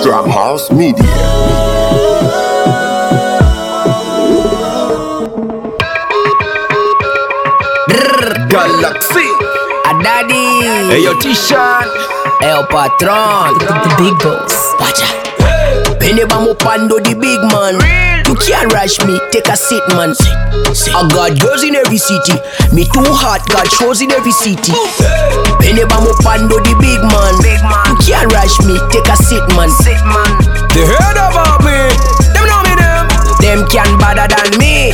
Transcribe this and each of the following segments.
Drum House Media. Galaxy A daddy. Hey yo T-Shan El patron. The big boss. Watch out. Penny bam pando the big man. You can't rush me, take a seat, man. I got girls in every city. Me too hot, got shows in every city. Penny bam pando the big man. You can't rush me, take a seat, man. They heard about me. Them know me them. Them can better than me.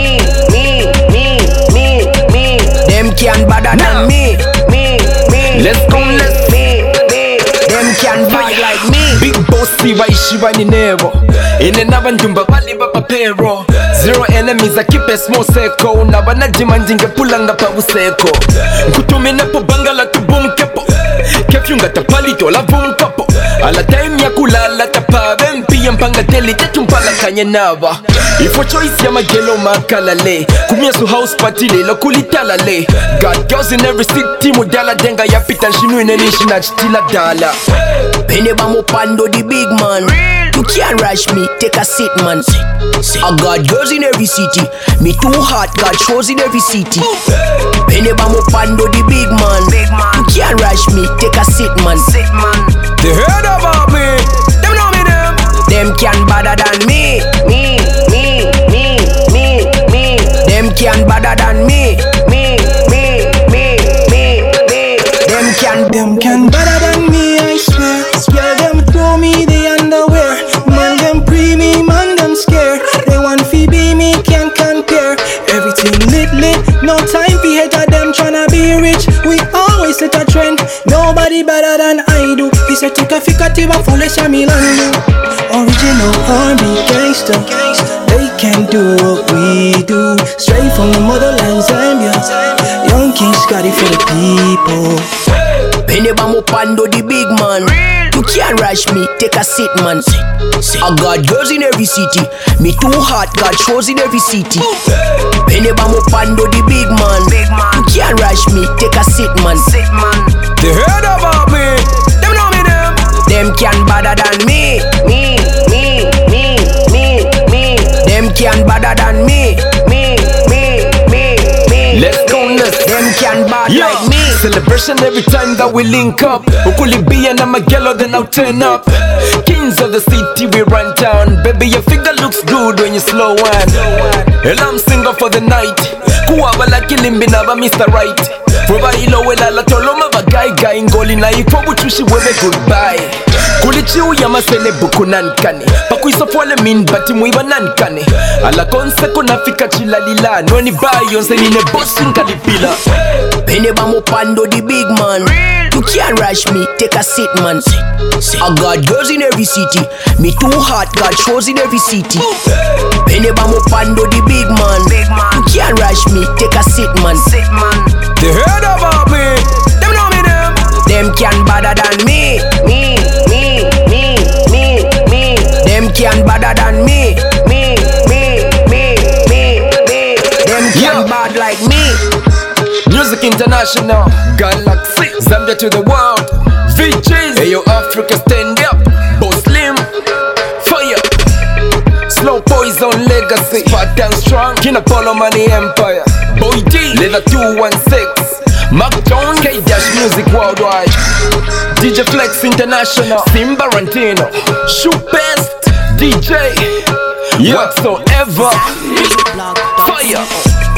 Them can better than me. Let's go, let's Them can fight like me. Big bossy waishi wani nevo ine n'abandumba bali bapapero. Zero enemies, I keep a small circle. Nabanajima ndingepulanga pa buseko. Nkutumine po bangala tubumkepo. Kefyunga tapalito la vumkapo. Ala time ya kulala tapabe. Mpia mpanga teli tetumpala kanye nava. Ifo choice ya magelo makalale. Kumia su house party lelo kulitalale. Got girls in every city. Mudala denga ya pita nshinu inenishi na chitila dala. Penny bam pando the big man. You can't rush me, take a seat, man. I got girls in every city. Me too hot, got shows in every city. Penny bam pando the big man. You can't rush me, take a seat, man. They heard about me. Them know me them. Them can better than me. Them can better than me. Them can better than me, I swear. Yeah, them throw me the underwear. Man, them pre me, man, them scared. They want fi be me, can't compare. Everything lit, no time fi hater them tryna be rich. We always set a trend, nobody better than I do. He said take a ficativa foolish a Milan. Original R&B gangster. They can do what we do. Straight from the motherland, Zambia. Young King Scotty for the people. Penny bam pando the big man. You can't rush me, take a seat, man. I got girls in every city. Me too hot, got shows in every city. Penny bam pando the big man. You can't rush me, take a seat, man. They heard about me. Them know me them. Them can better than me. Them can better than me. Let's go, let's. Them can bad Yo, like me. celebration every time that we link up. Ukulibia na Magelo, then I'll turn up. Kings of the city, we run down. Baby, your figure looks good when you slow one. And I'm single for the night. Kuwaba la kilimbi naba Mr. Right. Proba ilo wela la toloma bagay ngoli na ikobu chushi webe goodbye. Kulichiu ya maselebu kunankane. Pakuisofwale min bati muiba nankane. Ala konse kunafika chilalila. Nweni bayo nse nine bosi nkalipila. Penny bam pando the big man. You can't rush me, take a seat, man. I got girls in every city. Me too hot, got shows in every city. Penny bam pando the big man. You can't rush me, take a seat, man. They heard about me. Them know me them. Them can better than me. Them can better than me. Them can bad like me. Music International, Galaxy, Zambia to the world. VJs, hey yo Africa stand up. Boss Slim, fire. Slow Poison Legacy, fat and strong. Kina Polo Money Empire. Boy D, Leather 216. Mark John, K-Dash Music Worldwide. DJ Flex International, Simba Rantino. Shoot Best, DJ, whatsoever. Fire.